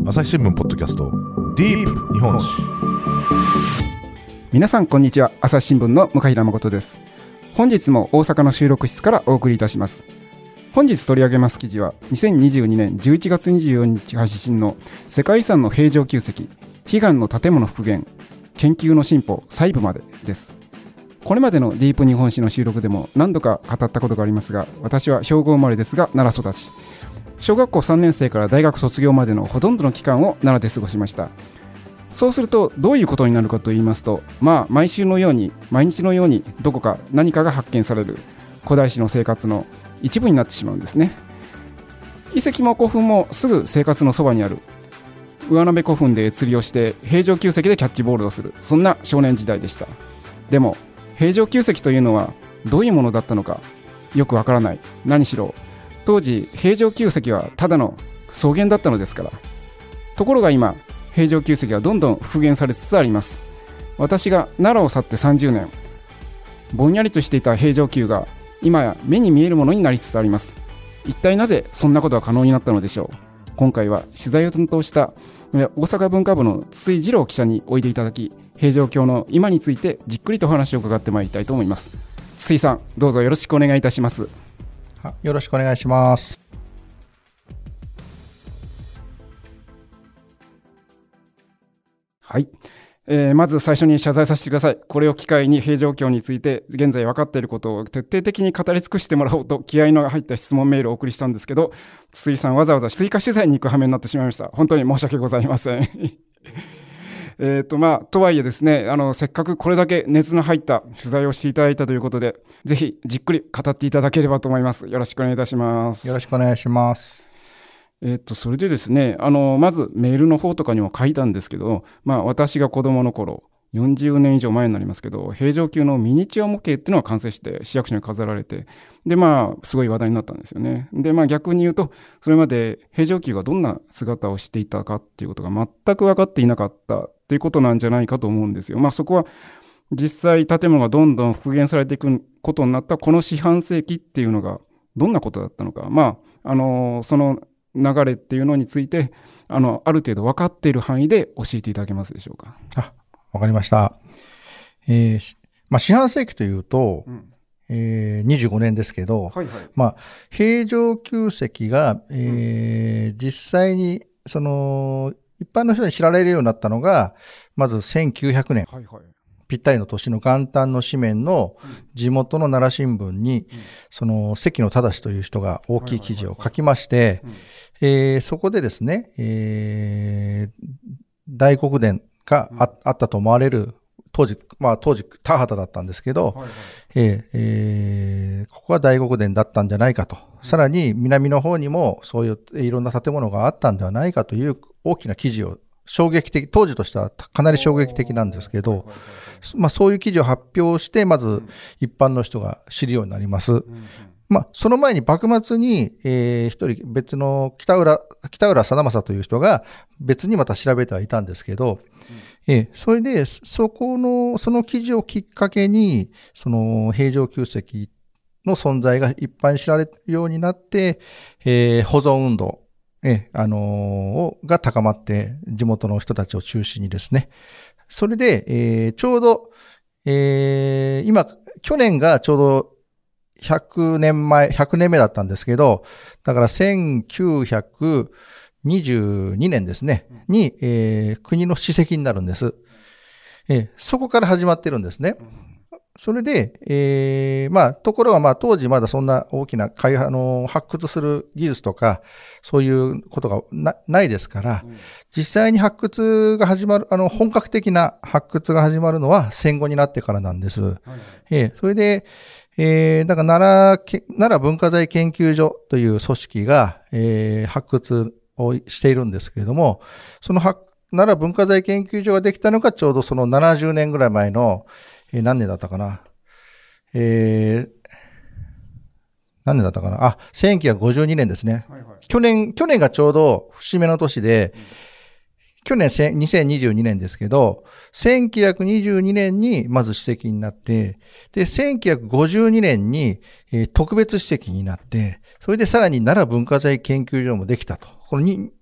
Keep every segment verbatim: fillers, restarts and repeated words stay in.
朝日新聞ポッドキャストディープ日本史。 皆さんこんにちは。朝日新聞の向平誠です。本日も大阪の収録室からお送りいたします。本日取り上げます記事はにせんにじゅうにねんじゅういちがつにじゅうよっか配信の世界遺産の平城宮跡悲願の建物復元研究の進歩細部までです。これまでのディープ日本史の収録でも何度か語ったことがありますが、私は兵庫生まれですが奈良育ち、小学校さんねん生から大学卒業までのほとんどの期間を奈良で過ごしました。そうするとどういうことになるかと言いますと、まあ毎週のように毎日のようにどこか何かが発見される古代史の生活の一部になってしまうんですね。遺跡も古墳もすぐ生活のそばにある。上鍋古墳で釣りをして平城宮跡でキャッチボールをする、そんな少年時代でした。でも平城宮跡というのはどういうものだったのかよくわからない。何しろ当時平城宮跡はただの草原だったのですから。ところが今平城宮跡はどんどん復元されつつあります。私が奈良を去ってさんじゅうねん、ぼんやりとしていた平城宮が今や目に見えるものになりつつあります。一体なぜそんなことが可能になったのでしょう。今回は取材を担当した大阪文化部の筒井二郎記者においでいただき、平城京の今についてじっくりとお話を伺ってまいりたいと思います。筒井さん、どうぞよろしくお願いいたします。 よろしくお願いします。 はい、えー、まず最初に謝罪させてください。これを機会に平城京について現在分かっていることを徹底的に語り尽くしてもらおうと気合いの入った質問メールをお送りしたんですけど、筒井さんわざわざ追加取材に行く羽目になってしまいました。本当に申し訳ございませんえーとまあ、とはいえですね、あのせっかくこれだけ熱の入った取材をしていただいたということで、ぜひじっくり語っていただければと思います。よろしくお願いいたします。 よろしくお願いします。 えーとそれでですね、あのまずメールの方とかにも書いたんですけど、まあ、私が子供の頃よんじゅうねん以上前になりますけど、平城宮のミニチュア模型っていうのが完成して市役所に飾られて、でまあすごい話題になったんですよね。でまあ逆に言うと、それまで平城宮がどんな姿をしていたかっていうことが全く分かっていなかったということなんじゃないかと思うんですよ。まあそこは実際建物がどんどん復元されていくことになったこの四半世紀っていうのがどんなことだったのか、まああのその流れっていうのについてあのある程度分かっている範囲で教えていただけますでしょうか。 あ、わかりました。えーまあ、四半世紀というと、うんえー、にじゅうごねんですけど、はいはいまあ、平城宮跡が、えーうん、実際にその一般の人に知られるようになったのがまずせんきゅうひゃくねん、はいはい、ぴったりの年の元旦の紙面の地元の奈良新聞に、うん、その関野忠という人が大きい記事を書きまして、そこでですね、えー、大黒殿が あ,、うん、あったと思われる当時、まあ当時田畑だったんですけど、はいはいえーえー、ここは大黒殿だったんじゃないかと、うん、さらに南の方にもそういういろんな建物があったんではないかという大きな記事を衝撃的、当時としてはかなり衝撃的なんですけど、まあそういう記事を発表してまず一般の人が知るようになります。うんうんまあ、その前に幕末に、えー、一人別の北浦、北浦貞正という人が別にまた調べてはいたんですけど、うんえー、それで、そこの、その記事をきっかけに、その平城宮跡の存在が一般に知られるようになって、えー、保存運動、えー、あのー、が高まって、地元の人たちを中心にですね。それで、えー、ちょうど、えー、今、去年がちょうど、ひゃくねんまえ、ひゃくねんめだったんですけど、だからせんきゅうひゃくにじゅうにねんですね、に、えー、国の史跡になるんです、えー。そこから始まってるんですね。それで、えー、まあ、ところがまあ当時まだそんな大きな開あの発掘する技術とか、そういうことが な, ないですから、実際に発掘が始まる、あの、本格的な発掘が始まるのは戦後になってからなんです。はいえー、それで、えー、だから奈良、奈良文化財研究所という組織が、えー、発掘をしているんですけれども、その奈良文化財研究所ができたのがちょうどそのななじゅうねんぐらい前の、えー、何年だったかな、えー、何年だったかなあ、せんきゅうひゃくごじゅうにねんですね。はいはい、去年、去年がちょうど節目の年で、うん去年にせんにじゅうにねんですけど、せんきゅうひゃくにじゅうにねんにまず史跡になって、で、せんきゅうひゃくごじゅうにねんに、えー、特別史跡になって、それでさらに奈良文化財研究所もできたと。この 2,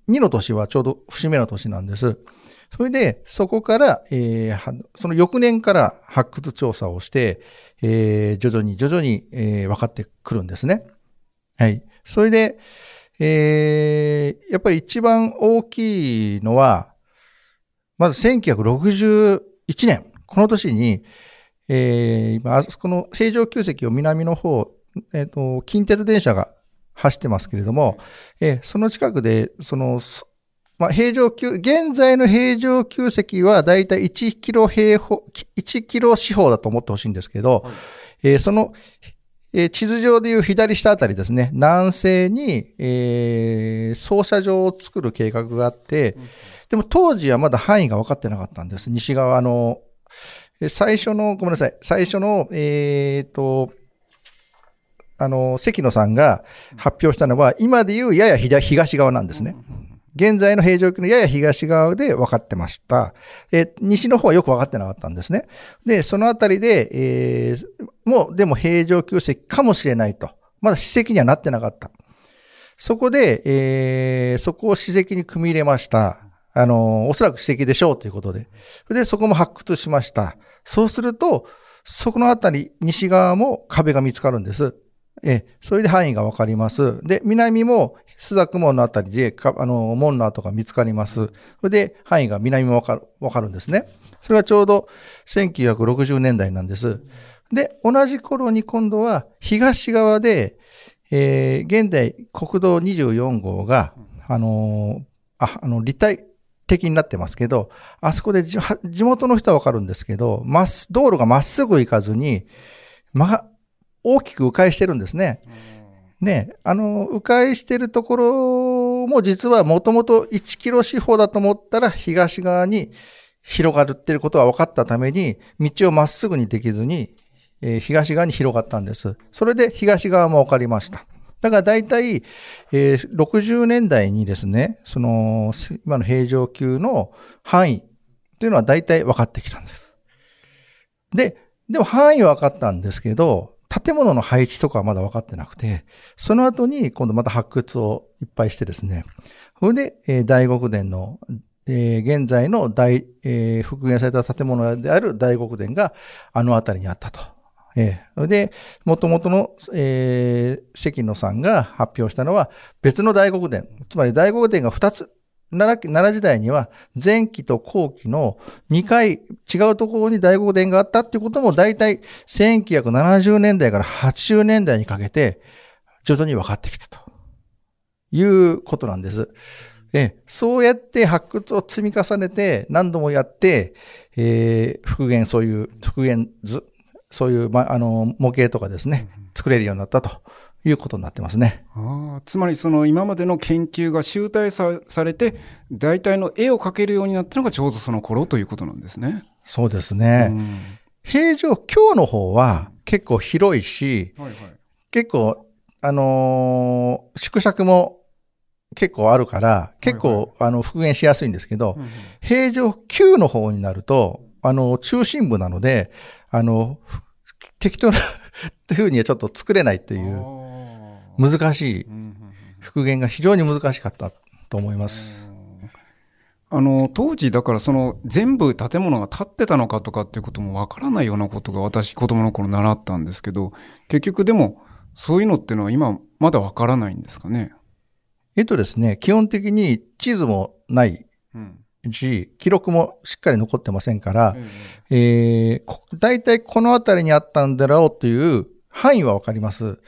にの年はちょうど節目の年なんです。それで、そこから、えー、その翌年から発掘調査をして、えー、徐々に徐々に、えー、分かってくるんですね。はい。それで、えー、やっぱり一番大きいのは、まずせんきゅうひゃくろくじゅういちねん、この年に、えー、今、あそこの平城宮跡を南の方、えっと、近鉄電車が走ってますけれども、えー、その近くで、その、まあ、平城宮、現在の平城宮跡はだいたいいちキロ平方、いちキロ四方だと思ってほしいんですけど、はい、えー、その、えー、地図上でいう左下あたりですね、南西に、えー、操車場を作る計画があって、うん、でも当時はまだ範囲が分かってなかったんです。西側の、最初の、ごめんなさい、最初の、えっと、あの、関野さんが発表したのは、今でいうやや東側なんですね。現在の平城宮のやや東側で分かってました。え、西の方はよく分かってなかったんですね。で、そのあたりで、えー、もう、でも平城宮跡かもしれないと。まだ史跡にはなってなかった。そこで、えー、そこを史跡に組み入れました。あの、おそらく史跡でしょうということで。で、そこも発掘しました。そうすると、そこのあたり、西側も壁が見つかるんです。え、それで範囲がわかります。で、南も、朱雀門のあたりで、あの、門の跡が見つかります。それで、範囲が南もわかる、わかるんですね。それはちょうどせんきゅうひゃくろくじゅうねんだいなんです。で、同じ頃に今度は、東側で、えー、現在、国道にじゅうよんごうが、あの、あ、あの、立体的になってますけど、あそこで地元の人はわかるんですけど、まっす、道路がまっすぐ行かずに、ま、大きく迂回してるんですね。ね、あの、迂回してるところも実はもともといちキロ四方だと思ったら東側に広がっていることが分かったために、道をまっすぐにできずに、えー、東側に広がったんです。それで東側も分かりました。だから大体、えー、ろくじゅうねんだいにですね、その、今の平城宮の範囲というのは大体分かってきたんです。で、でも範囲は分かったんですけど、建物の配置とかはまだ分かってなくて、その後に今度また発掘をいっぱいしてですね、それで、えー、大極殿の、えー、現在の大、えー、復元された建物である大極殿があの辺りにあったと。えー、で、元々の、えー、関野さんが発表したのは別の大極殿、つまり大極殿がふたつ、奈良、奈良時代には前期と後期のにかい違うところに大極殿があったっていうことも大体せんきゅうひゃくななじゅうねんだいからはちじゅうねんだいにかけて徐々に分かってきたということなんです。えそうやって発掘を積み重ねて何度もやって、えー、復元、そういう復元図、そういう、ま、あの模型とかですね、作れるようになったということになってますね。 あ、つまりその今までの研究が集大さ、されて大体の絵を描けるようになったのがちょうどその頃ということなんですね。 そうですね。うん、平城京の方は結構広いし、はいはい、結構あのー、縮尺も結構あるから結構、はいはい、あの復元しやすいんですけど、うんうん、平城宮の方になるとあの中心部なのであの適当なっていうふうにはちょっと作れないっていう難しい復元が非常に難しかったと思います。 あの当時だからその全部建物が建ってたのかとかっていうこともわからないようなことが私子供の頃習ったんですけど、結局でもそういうのっていうのは今まだわからないんですかね。 えっとですね、基本的に地図もないし、記録もしっかり残ってませんから、うんえー、大体この辺りにあったんだろうという範囲はわかります。はいはい、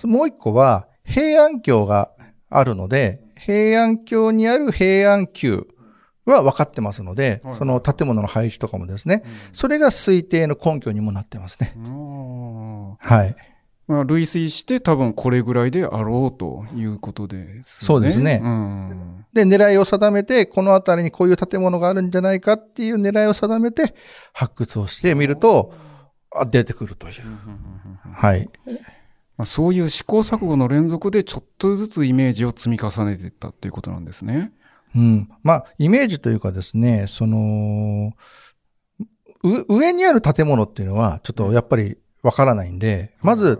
もう一個は平安京があるので、平安京にある平安宮は分かってますので、はいはい、その建物の配置とかもですね、うん、それが推定の根拠にもなってますね。はい。 まあ、類推して多分これぐらいであろうということですね。 そうですね。うん、で、狙いを定めて、この辺りにこういう建物があるんじゃないかっていう狙いを定めて発掘をしてみると、あ出てくるという。はい。 まあ、そういう試行錯誤の連続でちょっとずつイメージを積み重ねていったっていうことなんですね。 うん。まあ、イメージというかですね、その、上にある建物っていうのはちょっとやっぱりわからないんで、まず、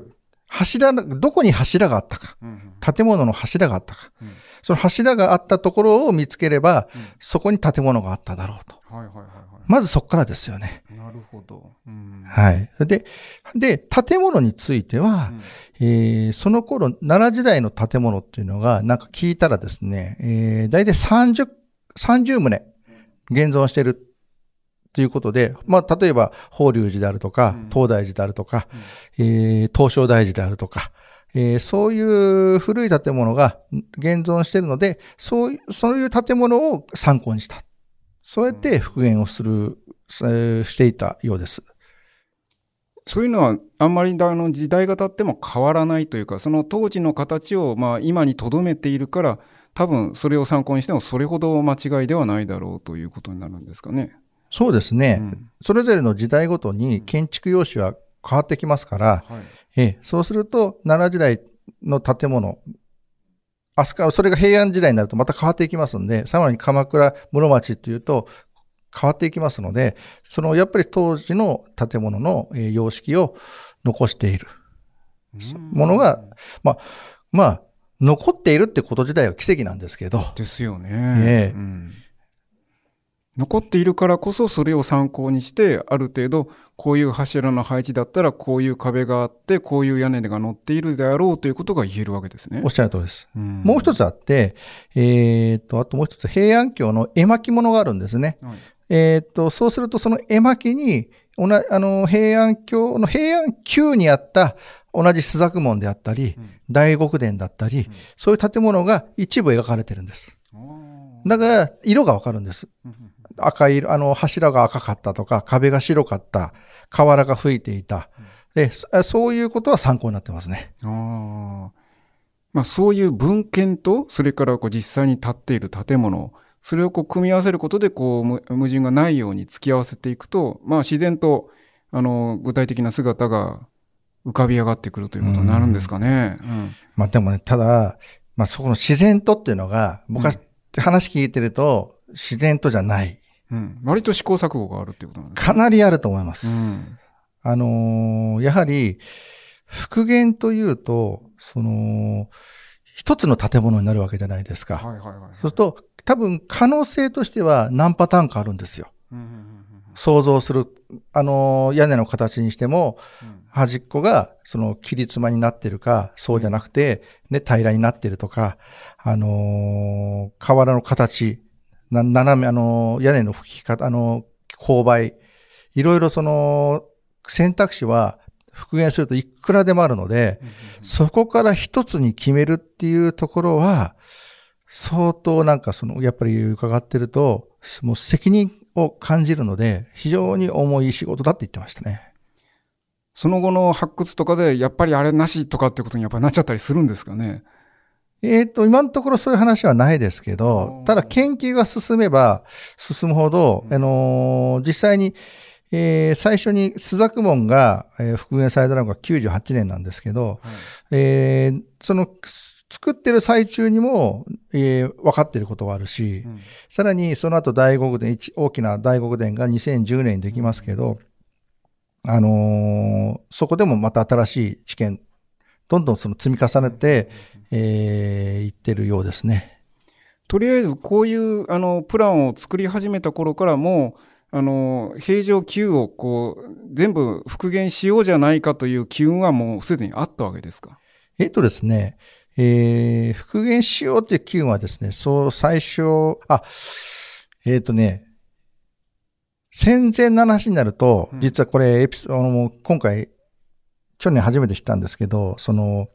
柱、どこに柱があったか、うんうん、建物の柱があったか、うん、その柱があったところを見つければ、うん、そこに建物があっただろうと。はいはいはいはい、まずそこからですよね。 なるほど。 うん、はい。で、で、建物については、うん、えー、その頃、奈良時代の建物っていうのが、なんか聞いたらですね、えー、大体さんじゅう、さんじゅう棟現存しているということで、まあ、例えば、法隆寺であるとか、うん、東大寺であるとか、うん、えー、東照大寺であるとか、えー、そういう古い建物が現存しているので、そういう、そういう建物を参考にした。そうやって復元をする、うん、していたようです。 そういうのはあんまりあの時代が経っても変わらないというか、その当時の形をまあ今に留めているから、多分それを参考にしてもそれほど間違いではないだろうということになるんですかね。 そうですね。うん、それぞれの時代ごとに建築様式は変わってきますから、うん、はい、えそうすると奈良時代の建物、飛鳥、それが平安時代になるとまた変わっていきますので、さらに鎌倉室町というと変わっていきますので、そのやっぱり当時の建物の様式を残しているものが、まあ、まあ、残っているってこと自体は奇跡なんですけど。 ですよね。えーうん、残っているからこそそれを参考にして、ある程度こういう柱の配置だったらこういう壁があって、こういう屋根が乗っているであろうということが言えるわけですね。 おっしゃる通りです。うん、もう一つあって、えー、っと、あともう一つ平安京の絵巻物があるんですね。はい、えー、っと、そうするとその絵巻に、あの、平安京の平安宮にあった同じ朱雀門であったり、うん、大極殿だったり、うん、そういう建物が一部描かれてるんです。だから、色がわかるんです。赤い色、あの、柱が赤かったとか、壁が白かった、瓦が吹いていた。で、そういうことは参考になってますね。 あまあ、そういう文献と、それからこう実際に建っている建物、それをこう組み合わせることで、こう、矛盾がないように突き合わせていくと、まあ、自然と、あの、具体的な姿が浮かび上がってくるということになるんですかね。うんうん、 まあ、でもね、ただ、まあ、そこの自然とっていうのが、僕は話聞いてると、自然とじゃない。 うん、割と試行錯誤があるっていうことなんですか。かなりあると思います。うん、あのー、やはり、復元というと、その、一つの建物になるわけじゃないですか。はいはいはいはい、そうすると、多分可能性としては何パターンかあるんですよ。うんうんうんうん、想像する、あのー、屋根の形にしても、うん、端っこが、その、切り妻になってるか、そうじゃなくて、ね、平らになってるとか、あのー、瓦の形、な斜め、あの、屋根の吹き方、あの、勾配、いろいろその、選択肢は復元するといくらでもあるので、うんうんうん、そこから一つに決めるっていうところは、相当なんかその、やっぱり伺ってると、もう責任を感じるので、非常に重い仕事だって言ってましたね。 その後の発掘とかで、やっぱりあれなしとかってことにやっぱりなっちゃったりするんですかね。 えっと、今のところそういう話はないですけど、ただ研究が進めば進むほど、あのー、実際に、えー、最初に朱雀門が、えー、復元されたのがきゅうじゅうはちねんなんですけど、はい、えー、その作ってる最中にも、えー、分かっていることがあるし、うん、さらにその後大極殿、大きな大極殿がにせんじゅうねんにできますけど、うん、あのー、そこでもまた新しい知見、どんどんその積み重ねて、えー、言ってるようですね。 とりあえずこういうあのプランを作り始めた頃からもうあの平城宮をこう全部復元しようじゃないかという機運はもうすでにあったわけですか？ えっとですね、えー、復元しようという機運はですね、そう最初、あ、えっとね、戦前の話になると、うん、実はこれエピソード、今回去年初めて知ったんですけど、その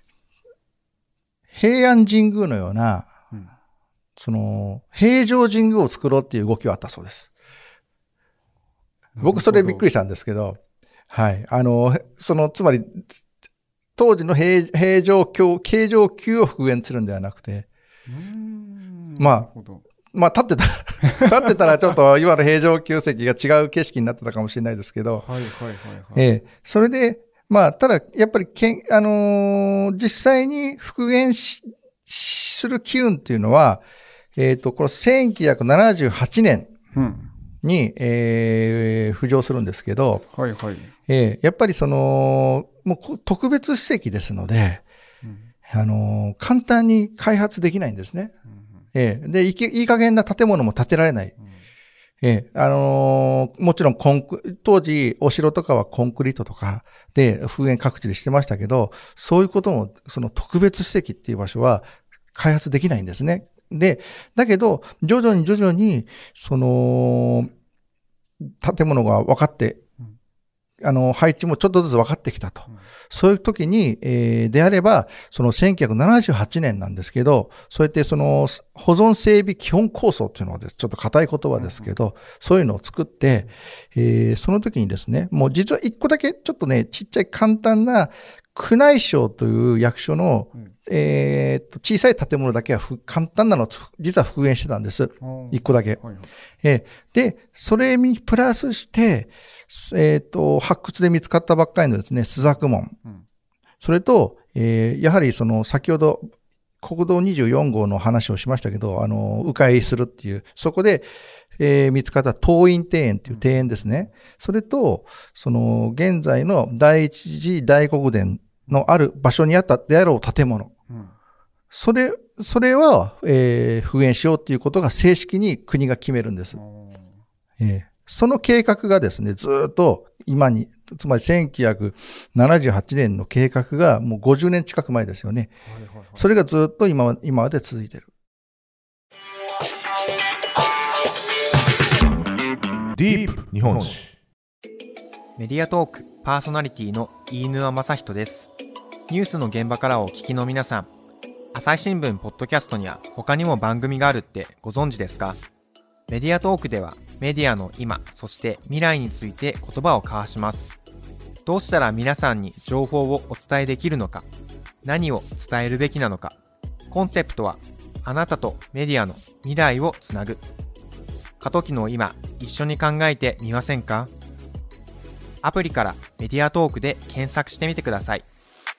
平安神宮のような、うん、その、平城神宮を作ろうっていう動きはあったそうです。僕それびっくりしたんですけど、はい。あの、その、つまり、当時の平、平城京、形状宮を復元するんではなくて、うーんまあ、まあ、立ってたら、立ってたらちょっと今の平城宮跡が違う景色になってたかもしれないですけど、はいはいはいはい。ええ、それで、まあ、ただ、やっぱりけん、あのー、実際に復元し、する機運っていうのは、えっと、このせんきゅうひゃくななじゅうはちねんに、うん、えー、浮上するんですけど、はいはい。 えー、やっぱりその、もう特別史跡ですので、うん、あのー、簡単に開発できないんですね。うんえー、でいい、いい加減な建物も建てられない。うんえー、あのー、もちろんコンク、当時お城とかはコンクリートとかで復元各地でしてましたけど、そういうことも、その特別史跡っていう場所は開発できないんですね。で、だけど、徐々に徐々に、その、建物が分かって、あの、配置もちょっとずつ分かってきたと。うん、そういう時に、えー、であれば、そのせんきゅうひゃくななじゅうはちねんなんですけど、そうやってその、保存整備基本構想っていうのはです、ちょっと硬い言葉ですけど、うん、そういうのを作って、えー、その時にですね、もう実は一個だけちょっとね、ちっちゃい簡単な、宮内省という役所の、うん、えー、と小さい建物だけは簡単なのを実は復元してたんです。一個だけ、はいはいえー。で、それにプラスして、えー、と発掘で見つかったばっかりのですね、朱雀門。うん、それと、えー、やはりその先ほど国道にじゅうよん号の話をしましたけど、あの、迂回するっていう、そこで、えー、見つかった東院庭園っていう庭園ですね。それと、その現在の第一次大国殿のある場所にあったであろう建物。うん、それ、それは、えー、復元しようっていうことが正式に国が決めるんです。えー、その計画がですね、ずっと今に、つまりせんきゅうひゃくななじゅうはちねんの計画がもうごじゅうねん近く前ですよね。はいはいはい、それがずっと今、今まで続いている。 ディープ日本史。 メディアトークパーソナリティの飯沼正人です。ニュースの現場からお聞きの皆さん、朝日新聞ポッドキャストには他にも番組があるってご存知ですか？メディアトークではメディアの今、そして未来について言葉を交わします。どうしたら皆さんに情報をお伝えできるのか、何を伝えるべきなのか。コンセプトはあなたとメディアの未来をつなぐ。過渡期の今、一緒に考えてみませんか？アプリからメディアトークで検索してみてください。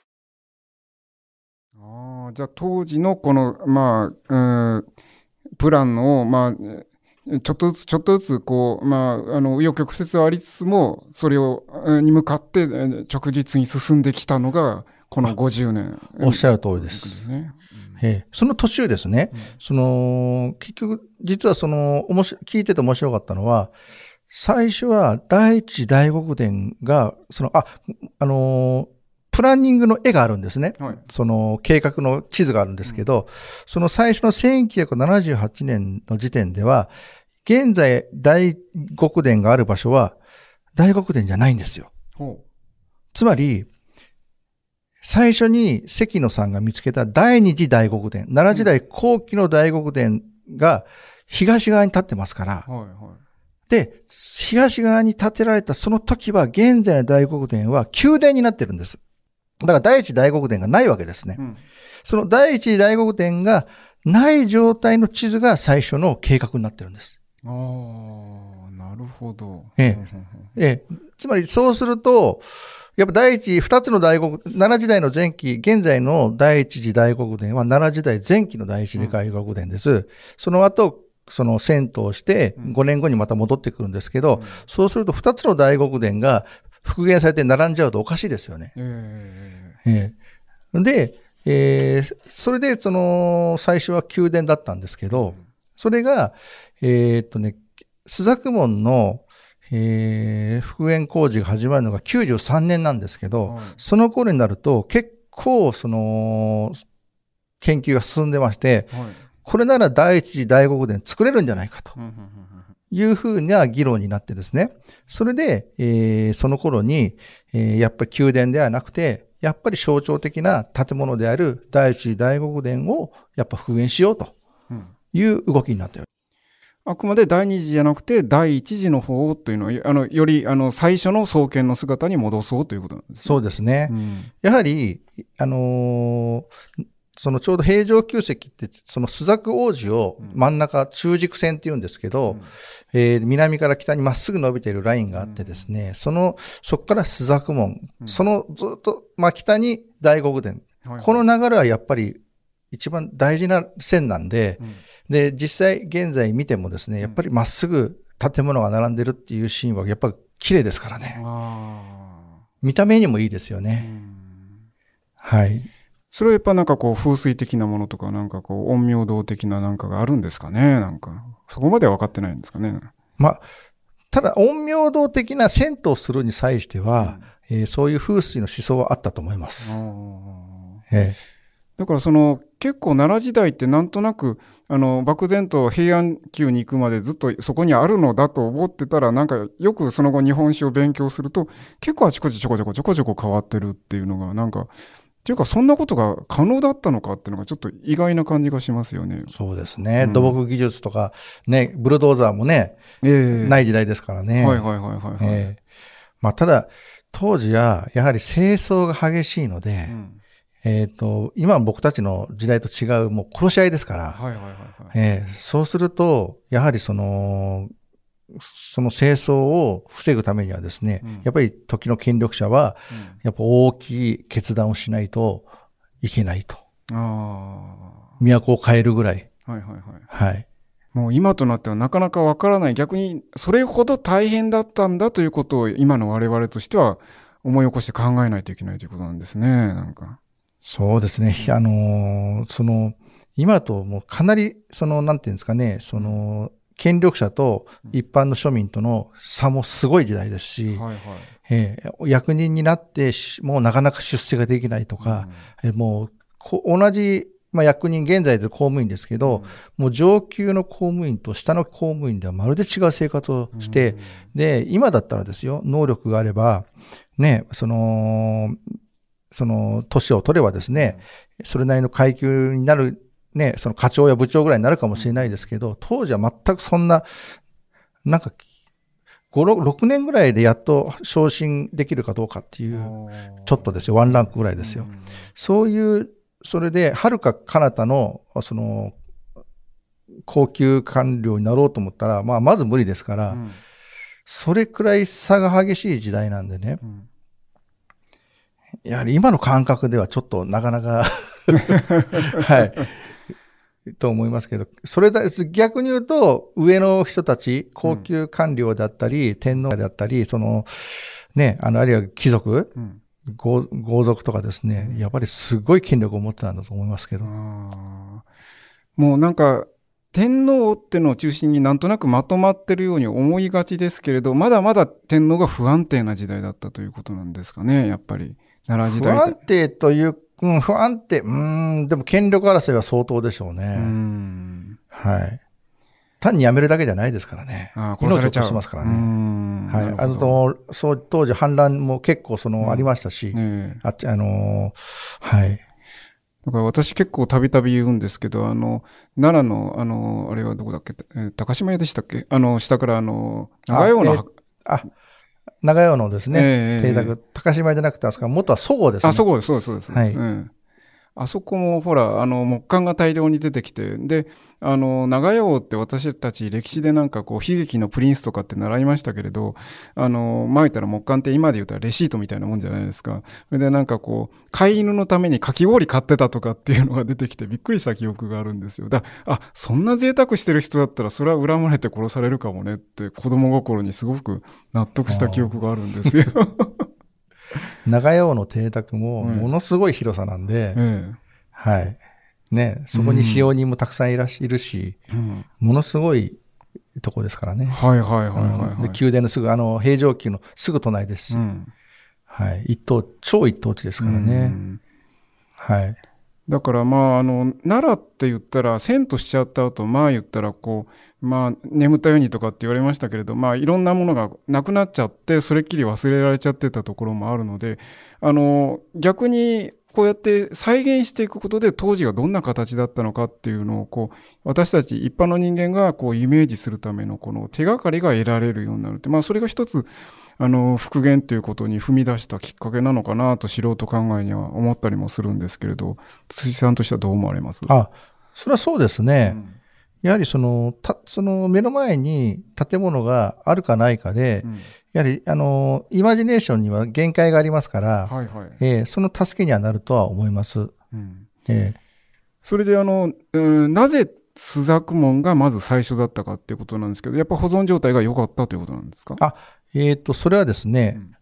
ああ、じゃあ当時のこの、まあ、うん、プランの、まあ、ちょっとずつ、ちょっとずつ、こう、まあ、あの、紆余曲折はありつつも、それを、に向かって着実に進んできたのが、このごじゅうねん。 おっしゃる通りです。ねうん、えー、その途中ですね、うん、その、結局、実はその、おもし、聞いてて面白かったのは、最初は第一次大国殿が、その、あ、あのー、プランニングの絵があるんですね。はい、その計画の地図があるんですけど、うん、その最初のせんきゅうひゃくななじゅうはちねんの時点では、現在大国殿がある場所は大国殿じゃないんですよ。つまり、最初に関野さんが見つけた第二次大国殿、奈良時代後期の大国殿が東側に立ってますから、うんはいはい、で、東側に建てられたその時は現在の大国殿は宮殿になってるんです。だから第一次大国殿がないわけですね。うん、その第一次大国殿がない状態の地図が最初の計画になってるんです。 ああ、なるほど。 ええ。ええ。つまりそうすると、やっぱ第一、二つの大国、奈良時代の前期、現在の第一次大国殿は奈良時代前期の第一次大国殿です。うん、その後、その遷都してごねんごにまた戻ってくるんですけど、うん、そうすると二つの大国殿が復元されて並んじゃうとおかしいですよね。えーえー、で、えー、それでその最初は宮殿だったんですけど、それが、えー、っとね、朱雀門の、えー、復元工事が始まるのがきゅうじゅうさんねんなんですけど、はい、その頃になると結構その研究が進んでまして、はい、これなら第一次大国殿作れるんじゃないかというふうな議論になってですね。それで、えー、その頃に、えー、やっぱり宮殿ではなくて、やっぱり象徴的な建物である第一次大国殿をやっぱ復元しようという動きになったよ。 あくまで第二次じゃなくて第一次の方というのは、あのよりあの最初の創建の姿に戻そうということなんですね。 そうですね。うん、やはり、あのー、そのちょうど平城宮跡って、その朱雀大路を真ん中、中軸線って言うんですけど、うんえー、南から北にまっすぐ伸びているラインがあってですね、うん、その、そこから朱雀門、うん、そのずっと、まあ、北に大国殿、はいはい。この流れはやっぱり一番大事な線なんで、うん、で、実際現在見てもですね、やっぱりまっすぐ建物が並んでるっていうシーンはやっぱり綺麗ですからね。あ見た目にもいいですよね。はい。 それはやっぱなんかこう風水的なものとかなんかこう陰陽道的ななんかがあるんですかね。なんかそこまでは分かってないんですかね。 まあただ陰陽道的な銭湯をするに際しては、うんえー、そういう風水の思想はあったと思います。ええ、 だからその結構奈良時代ってなんとなくあの漠然と平安宮に行くまでずっとそこにあるのだと思ってたらなんかよくその後日本史を勉強すると結構あちこちちょこちょこちょこちょこ変わってるっていうのがなんかっていうかそんなことが可能だったのかっていうのがちょっと意外な感じがしますよね。 そうですね、うん、土木技術とかねブルドーザーもね、えー、ない時代ですからね。 はいはいはいはい、はいえーまあ、ただ当時はやはり戦争が激しいので、うんえっと、今僕たちの時代と違う、もう殺し合いですから、はいはいはいはいえー、そうすると、やはりその、その戦争を防ぐためにはですね、うん、やっぱり時の権力者は、やっぱ大きい決断をしないといけないと。あ都を変えるぐらい。 はいはいはい。 はい。 もう今となってはなかなかわからない。逆にそれほど大変だったんだということを今の我々としては思い起こして考えないといけないということなんですね。なんか。 そうですね。あのー、その、今ともうかなり、その、なんていうんですかね、その、権力者と一般の庶民との差もすごい時代ですし、はいはいえー、役人になってもうなかなか出世ができないとか、うん、えー、もうこ同じ、まあ、役人、現在で公務員ですけど、うん、もう上級の公務員と下の公務員ではまるで違う生活をして、うん、で、今だったらですよ、能力があれば、ね、その、その、年を取ればですね、それなりの階級になる、ね、その課長や部長ぐらいになるかもしれないですけど、当時は全くそんな、なんか、ご、ろくねんぐらいでやっと昇進できるかどうかっていう、ちょっとですよ、ワンランクぐらいですよ。そういう、それで、はるか彼方の、その、高級官僚になろうと思ったら、まあ、まず無理ですから、それくらい差が激しい時代なんでね、やはり今の感覚ではちょっとなかなかはい、と思いますけど、それだ、逆に言うと、上の人たち、高級官僚だったり、うん、天皇だったり、その、ね、あの、あるいは貴族、うん、豪, 豪族とかですね、やっぱりすごい権力を持ってたんだと思いますけど。 あもうなんか、天皇ってのを中心になんとなくまとまってるように思いがちですけれど、まだまだ天皇が不安定な時代だったということなんですかね、やっぱり。奈良時代不安定という、うん、不安定、うん、でも権力争いは相当でしょうね。うん、はい。単に辞めるだけじゃないですからね。ああ、殺されちゃう。命を落としますからね。うんはい。あの、そう、当時反乱も結構その、うん、ありましたし、ね、あっち、あのー、はい。 だから私結構たびたび言うんですけど、あの、奈良の、あの、あれはどこだっけ、えー、高島屋でしたっけあの、下からあの、長屋の、 あ、あ長屋のですね、えー、邸宅、高島屋じゃなくて、あそこは元はそごうですね。 あ、そごうです、そうです、そうです。はい。うん、あそこもほら、あの、木簡が大量に出てきて、で、あの、長屋王って私たち歴史でなんかこう、悲劇のプリンスとかって習いましたけれど、あの、前言ったら木簡って今で言ったらレシートみたいなもんじゃないですか。それでなんかこう、飼い犬のためにかき氷買ってたとかっていうのが出てきてびっくりした記憶があるんですよ。だあ、そんな贅沢してる人だったらそれは恨まれて殺されるかもねって子供心にすごく納得した記憶があるんですよ。 長屋王の邸宅もものすごい広さなんで、うん、はい。ね、そこに使用人もたくさんいらっしゃるし、うん、ものすごいとこですからね。 はいはいはいはい、はい、 で宮殿のすぐ、あの、平城宮のすぐ隣ですし、うん、はい。一等、超一等地ですからね。うん、はい。 だからまあ、あの、奈良って言ったら、遷都しちゃった後、まあ言ったらこう、まあ、眠ったようにとかって言われましたけれど、まあいろんなものがなくなっちゃって、それっきり忘れられちゃってたところもあるので、あの、逆に、こうやって再現していくことで当時がどんな形だったのかっていうのをこう私たち一般の人間がこうイメージするためのこの手がかりが得られるようになるって、まあそれが一つあの復元ということに踏み出したきっかけなのかなと素人考えには思ったりもするんですけれど、辻さんとしてはどう思われます？ あ、それはそうですね。うん、やはりそのたその目の前に建物があるかないかで、うん、やはりあのイマジネーションには限界がありますから、はいはいえー、その助けにはなるとは思います。うんえー、 それであの、うん、なぜ朱雀門がまず最初だったかっていうことなんですけど、やっぱ保存状態が良かったということなんですか？ あ、えっとそれはですね、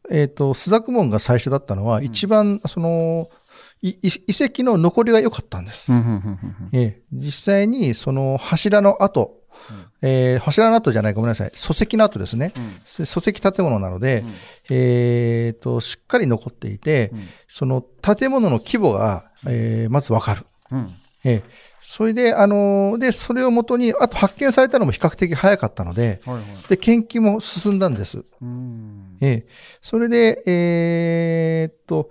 えっと、朱雀門が最初だったのは、一番、その、い遺跡の残りが良かったんです。ええ、実際に、その柱の跡、うんえー、柱の跡じゃない、ごめんなさい、礎石の跡ですね。うん、礎石建物なので、うんえー、と、しっかり残っていて、うん、その建物の規模が、えー、まずわかる。うんえー、それで、あのー、で、それをもとに、あと発見されたのも比較的早かったので、はいはい、で、研究も進んだんです。うんえー、それで、えー、っと、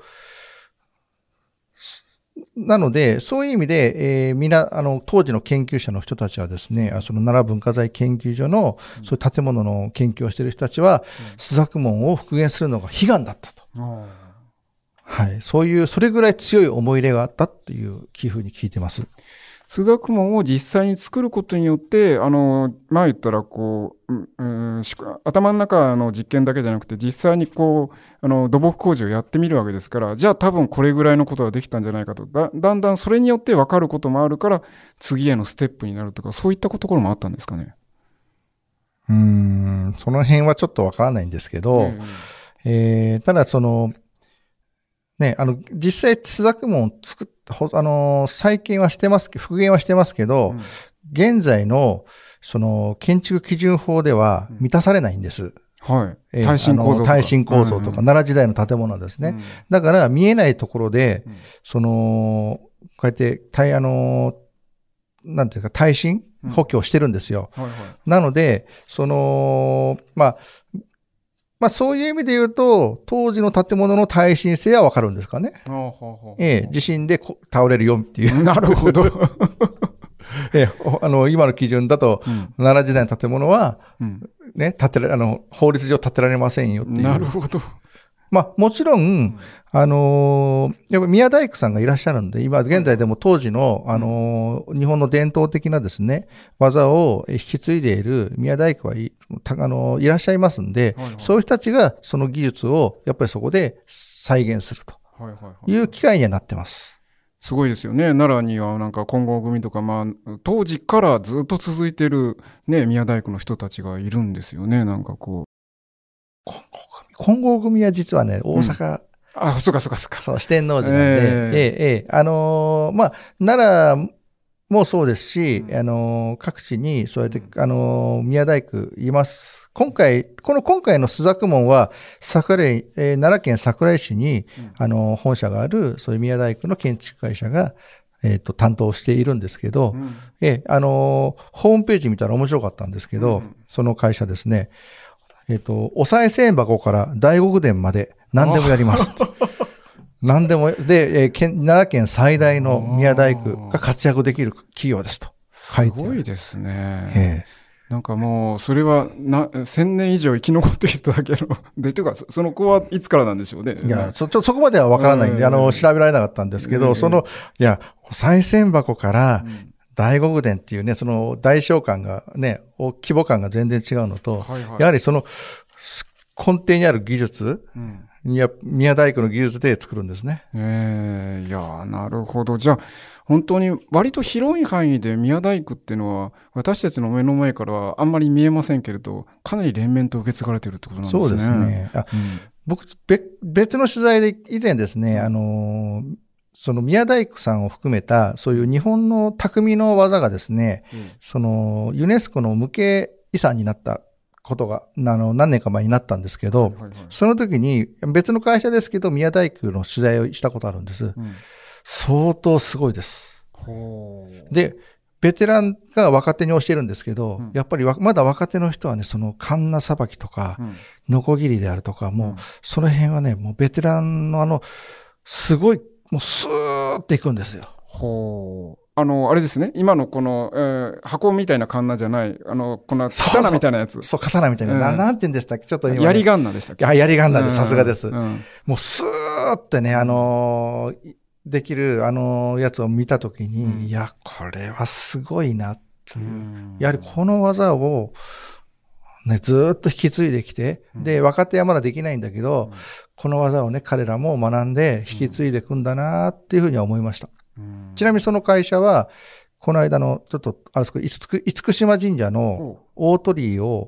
なので、そういう意味で、えー、みんな、あの、当時の研究者の人たちはですね、その奈良文化財研究所の、そういう建物の研究をしている人たちは、朱雀門を復元するのが悲願だったと。はい。そういう、それぐらい強い思い入れがあったっていうふうに聞いてます。 朱雀門を実際に作ることによって、あの、まあ言ったら、こう、うん、頭の中の実験だけじゃなくて、実際にこう、あの、土木工事をやってみるわけですから、じゃあ多分これぐらいのことができたんじゃないかと。だ、だんだんそれによって分かることもあるから、次へのステップになるとか、そういったところもあったんですかね。 うーん、その辺はちょっと分からないんですけど、えーえー、ただその、ね、あの、実際、朱雀門を作っあの、再建はしてますけど、復元はしてますけど、うん、現在の、その、建築基準法では満たされないんです。 うん、はい。耐震構造とか。 耐震構造とか、うんうん、奈良時代の建物ですね。うん、だから、見えないところで、うん、その、こうやって、耐、あの、なんていうか、耐震補強してるんですよ。うんはいはい、なので、その、まあ、まあそういう意味で言うと、当時の建物の耐震性はわかるんですかね。ほうほうほうええ、地震で倒れるよっていう。 なるほど。 ええ、あの、今の基準だと、うん、奈良時代の建物は、うん、ね、建てられ、あの、法律上建てられませんよっていう。 なるほど。 まあもちろん、うん、あのー、やっぱ宮大工さんがいらっしゃるんで、今現在でも当時の、あのー、日本の伝統的なですね、技を引き継いでいる宮大工はいあのいらっしゃいますんで、はいはい、そういう人たちがその技術をやっぱりそこで再現するという機会にはなってます。 すごいですよね。奈良にはなんか金剛組とか、まあ当時からずっと続いてるね宮大工の人たちがいるんですよね。なんかこう金剛組、金剛組は実はね大阪、うん、 あ、そうかそうかそうか。 そう四天王寺なんで、えー、えー、えー、あのー、まあ奈良もそうですし、うん、あの、各地にそうやって、あの、宮大工います。今回、この今回の朱雀門は、桜井、えー、奈良県桜井市に、うん、あの、本社がある、そういう宮大工の建築会社が、えっと、担当しているんですけど、うん、えー、あの、ホームページ見たら面白かったんですけど、うん、その会社ですね、えっと、お賽銭箱から大極殿まで何でもやりますって。何でも、で、えー、奈良県最大の宮大工が活躍できる企業ですと書いてある。 すごいですね。えー、なんかもう、それはな、千年以上生き残っていただけの、で、というか、その子はいつからなんでしょうね。 いや、そ、ちょ、そこまではわからないんで、あの、調べられなかったんですけど、その、いや、お賽銭箱から大極殿っていうね、その大小感がね、規模感が全然違うのと、はいはい、やはりその根底にある技術、うんいや、宮大工の技術で作るんですね。 ええー、いや、なるほど。じゃあ、本当に割と広い範囲で宮大工っていうのは、私たちの目の前からはあんまり見えませんけれど、かなり連綿と受け継がれているってことなんですね。 そうですね。あ、うん、僕、別の取材で以前ですね、あの、その宮大工さんを含めた、そういう日本の匠の技がですね、うん、そのユネスコの無形遺産になったことが、あの、何年か前になったんですけど、はいはいはい、その時に別の会社ですけど、宮大工の取材をしたことあるんです。うん、相当すごいです。で、ベテランが若手に教えるんですけど、うん、やっぱりまだ若手の人はね、そのカンナさばきとか、うん、ノコギリであるとか、もう、その辺はね、もうベテランのあの、すごい、もうスーっていくんですよ。 ほう。あの、あれですね。今のこの、えー、箱みたいなカンナじゃない、あの、この刀みたいなやつ。 そう、そう刀みたいな。うん、ななんて言うんでしたっけちょっと今、ね。 槍ガンナでしたっけあ、槍ガンナです。さすがです。うん、もうスーってね、あのー、できる、あのー、やつを見たときに、うん、いや、これはすごいなっていう。うん、やはりこの技を、ね、ずーっと引き継いできて、うん、で、若手はまだできないんだけど、うん、この技をね、彼らも学んで引き継いでいくんだなっていうふうには思いました。ちなみにその会社は、この間の、ちょっと、あれですか、厳島神社の大鳥居を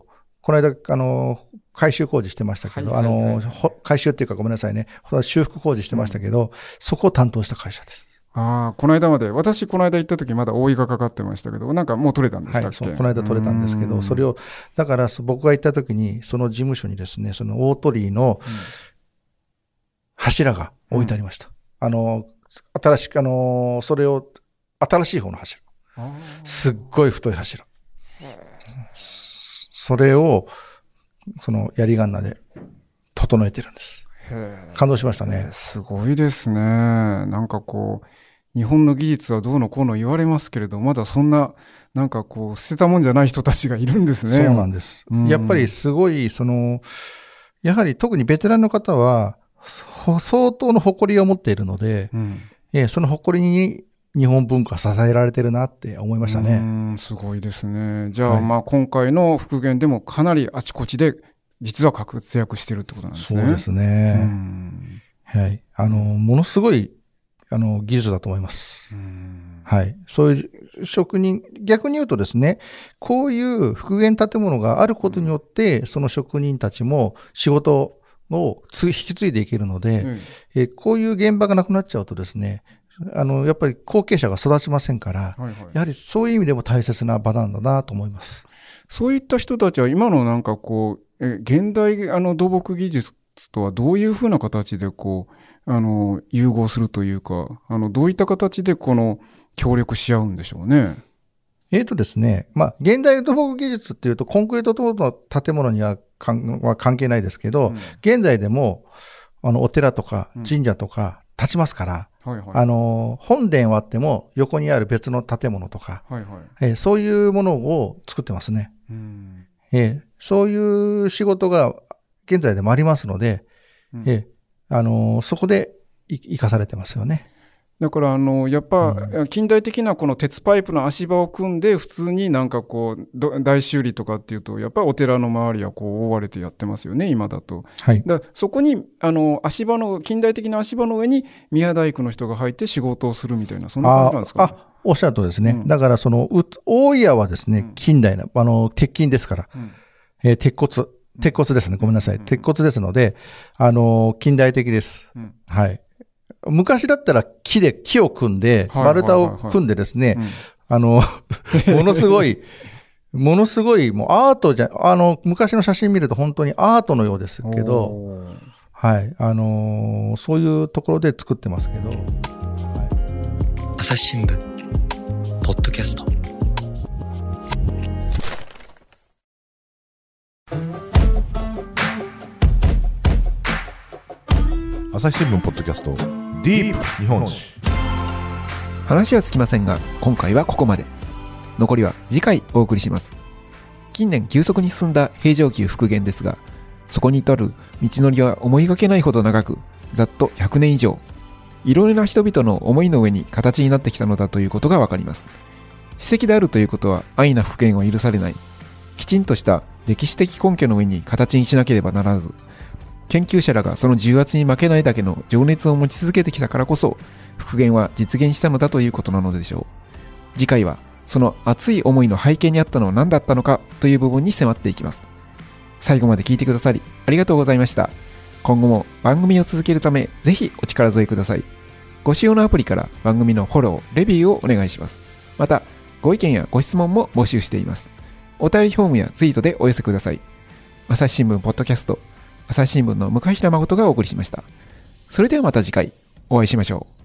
この間、あの、改修工事してましたけど、はいはいはい、あの、改修っていうかごめんなさいね、修復工事してましたけど、うん、そこを担当した会社です。 ああ、この間まで、私この間行った時まだ覆いがかかってましたけど、なんかもう取れたんでしたっけ？はい、 そう、この間取れたんですけど、それを、だから僕が行った時に、その事務所にですね、その大鳥居の柱が置いてありました。うん、あの、新しく、あの、それを、新しい方の柱。すっごい太い柱。それを、その槍ヶ穴で整えてるんです。感動しましたね。 すごいですね。なんかこう、日本の技術はどうのこうの言われますけれど、まだそんな、なんかこう、捨てたもんじゃない人たちがいるんですね。 そうなんです。うん、やっぱりすごい、その、やはり特にベテランの方は、相当の誇りを持っているので、うん、えー、その誇りに日本文化支えられてるなって思いましたね。 うん、すごいですね。じゃあ、はい、まあ今回の復元でもかなりあちこちで実は活躍してるってことなんですね。 そうですね。うん、はい。あの、ものすごい、あの、技術だと思います。うん、はい。そういう職人、逆に言うとですね、こういう復元建物があることによって、その職人たちも仕事を引き継いでいけるので、うん、えこういう現場がなくなっちゃうとですね、あの、やっぱり後継者が育ちませんから、はいはい、やはりそういう意味でも大切な場なんだなと思います。 そういった人たちは今のなんかこう、え現代あの土木技術とはどういうふうな形でこう、あの、融合するというか、あの、どういった形でこの協力し合うんでしょうね。 えーとですね、まあ、現代土木技術っていうとコンクリート等の建物にはは関係ないですけど、うん、現在でも、あの、お寺とか神社とか建ちますから、うんはいはい、あの、本殿はあっても横にある別の建物とか、はいはいえー、そういうものを作ってますね。うんえー、そういう仕事が現在でもありますので、うんえーあのー、そこで生かされてますよね。 だからあのやっぱ近代的なこの鉄パイプの足場を組んで普通になんかこう大修理とかっていうとやっぱりお寺の周りはこう覆われてやってますよね今だと。はい、だそこにあの足場の近代的な足場の上に宮大工の人が入って仕事をするみたいなそんな感じなんですかね。 ああおっしゃるとですね、うん、だからその大谷はですね近代なあの鉄筋ですから、うんえー、鉄骨鉄骨ですねごめんなさい、うん、鉄骨ですのであの近代的です。うん、はい。昔だったら木で、木を組んで、丸太を組んでですね、あの、ものすごい、ものすごい、もうアートじゃ、あの、昔の写真見ると本当にアートのようですけど、はい、あのー、そういうところで作ってますけど。はい、 朝日新聞、ポッドキャスト。 朝日新聞ポッドキャストディープ日本史。 話はつきませんが今回はここまで。残りは次回お送りします。近年急速に進んだ平城宮復元ですが、そこに至る道のりは思いがけないほど長く、ざっとひゃくねん以上、いろいろな人々の思いの上に形になってきたのだということがわかります。史跡であるということは安易な復元は許されない。きちんとした歴史的根拠の上に形にしなければならず、研究者らがその重圧に負けないだけの情熱を持ち続けてきたからこそ復元は実現したのだということなのでしょう。次回はその熱い思いの背景にあったのは何だったのかという部分に迫っていきます。最後まで聞いてくださりありがとうございました。今後も番組を続けるためぜひお力添えください。ご使用のアプリから番組のフォロー、レビューをお願いします。またご意見やご質問も募集しています。お便りフォームやツイートでお寄せください。朝日新聞ポッドキャスト、朝日新聞の向平誠がお送りしました。それではまた次回お会いしましょう。